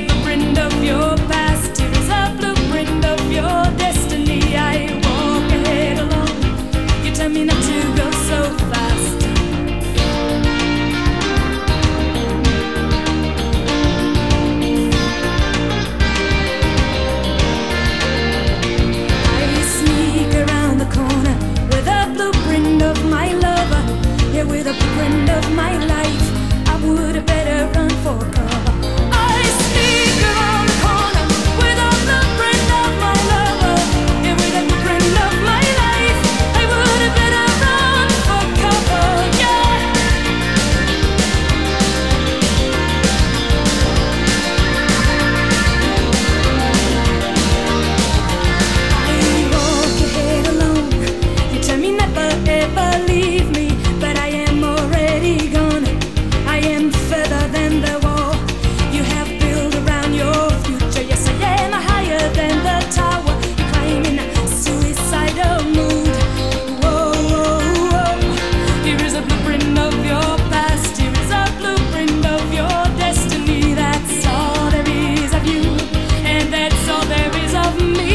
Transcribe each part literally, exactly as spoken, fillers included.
blueprint of your past. Here is a blueprint of your destiny. I walk ahead alone. You tell me not to go so fast. I sneak around the corner with a blueprint of my lover. Yeah, with a blueprint of my life. I would have better run for cover. I sneak around the corner with a blueprint of my lover. Yeah, with a blueprint of my life. I would have better run for cover. Yeah. I walk ahead alone. You tell me never ever leave me, but I am already gone. I am further than the wall you have built around your future. Yes, I am higher than the tower you climb in a suicidal mood. Whoa, whoa, whoa. Here is a blueprint of your past. Here is a blueprint of your destiny. That's all there is of you, and that's all there is of me.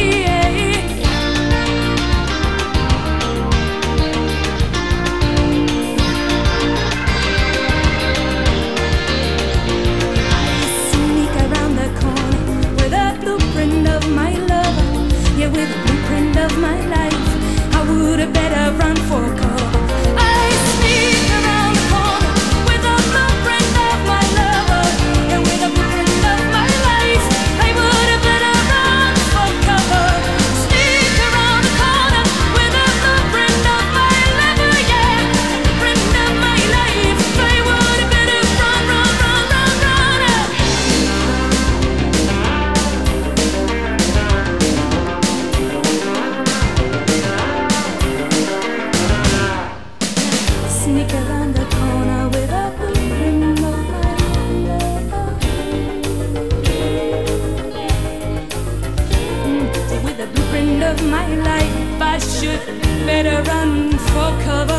My lover, yeah, with a blueprint of my life. I would have better run for cover. I sneak around the corner with a blueprint of my lover, yeah, with a blueprint of my life. I would have better run for cover. Sneak around the corner with a blueprint of my lover, yeah, blueprint of my life. I would have better run, run, run, run, run. Sneak around the corner with a blueprint of my lover. Mm, with a blueprint of my life, I should better run for cover.